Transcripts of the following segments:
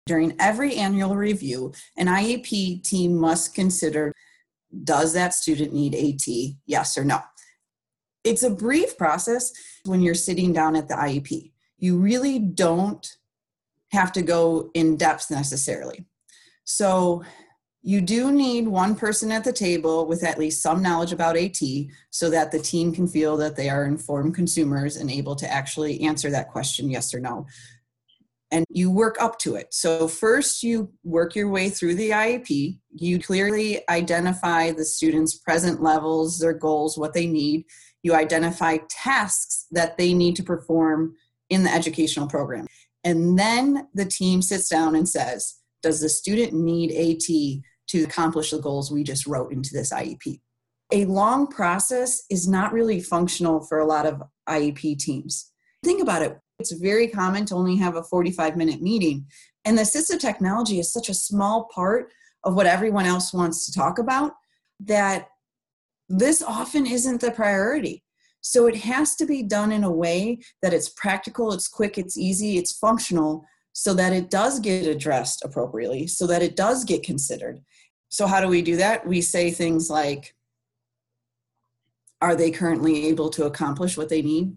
During every annual review, an IEP team must consider, does that student need AT? Yes or no. It's a brief process when you're sitting down at the IEP. You really don't have to go in depth necessarily. So you do need one person at the table with at least some knowledge about AT so that the team can feel that they are informed consumers and able to actually answer that question, yes or no. And you work up to it. So first you work your way through the IEP. You clearly identify the students' present levels, their goals, what they need. You identify tasks that they need to perform in the educational program. And then the team sits down and says, does the student need AT to accomplish the goals we just wrote into this IEP? A long process is not really functional for a lot of IEP teams. Think about it. It's very common to only have a 45-minute meeting. And the assistive technology is such a small part of what everyone else wants to talk about that this often isn't the priority. So it has to be done in a way that it's practical, it's quick, it's easy, it's functional, so that it does get addressed appropriately, so that it does get considered. So how do we do that? We say things like, are they currently able to accomplish what they need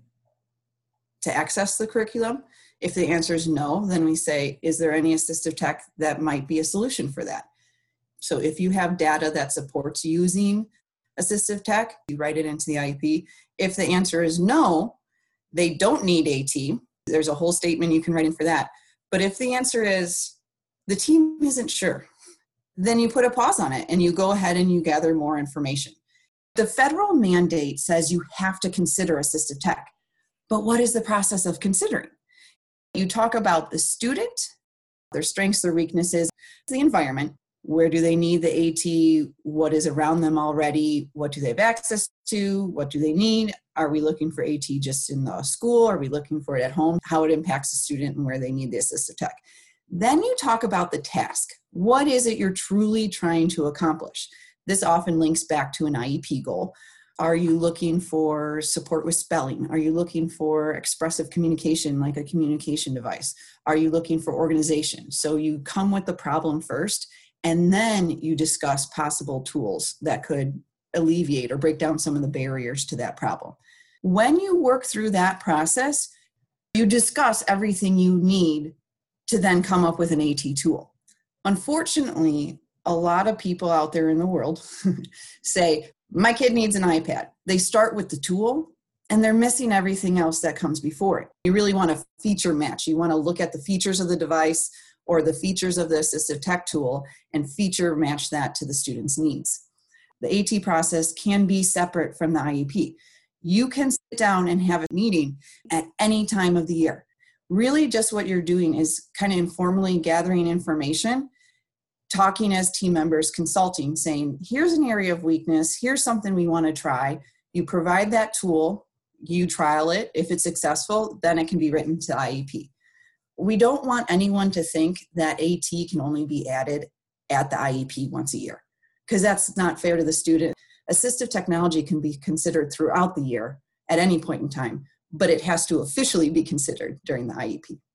to access the curriculum? If the answer is no, then we say, is there any assistive tech that might be a solution for that? So if you have data that supports using assistive tech, you write it into the IEP. If the answer is no, they don't need AT, there's a whole statement you can write in for that. But if the answer is the team isn't sure, then you put a pause on it and you go ahead and you gather more information. The federal mandate says you have to consider assistive tech. But what is the process of considering? You talk about the student, their strengths, their weaknesses, the environment. Where do they need the AT? What is around them already? What do they have access to? What do they need? Are we looking for AT just in the school? Are we looking for it at home? How it impacts the student and where they need the assistive tech. Then you talk about the task. What is it you're truly trying to accomplish? This often links back to an IEP goal. Are you looking for support with spelling? Are you looking for expressive communication like a communication device? Are you looking for organization? So you come with the problem first, and then you discuss possible tools that could alleviate or break down some of the barriers to that problem. When you work through that process, you discuss everything you need to then come up with an AT tool. Unfortunately, a lot of people out there in the world say, my kid needs an iPad. They start with the tool and they're missing everything else that comes before it. You really want to feature match. You want to look at the features of the device or the features of the assistive tech tool and feature match that to the student's needs. The AT process can be separate from the IEP. You can sit down and have a meeting at any time of the year. Really just what you're doing is kind of informally gathering information, talking as team members, consulting, saying, here's an area of weakness, here's something we want to try. You provide that tool, you trial it. If it's successful, then it can be written to IEP. We don't want anyone to think that AT can only be added at the IEP once a year, because that's not fair to the student. Assistive technology can be considered throughout the year at any point in time, but it has to officially be considered during the IEP.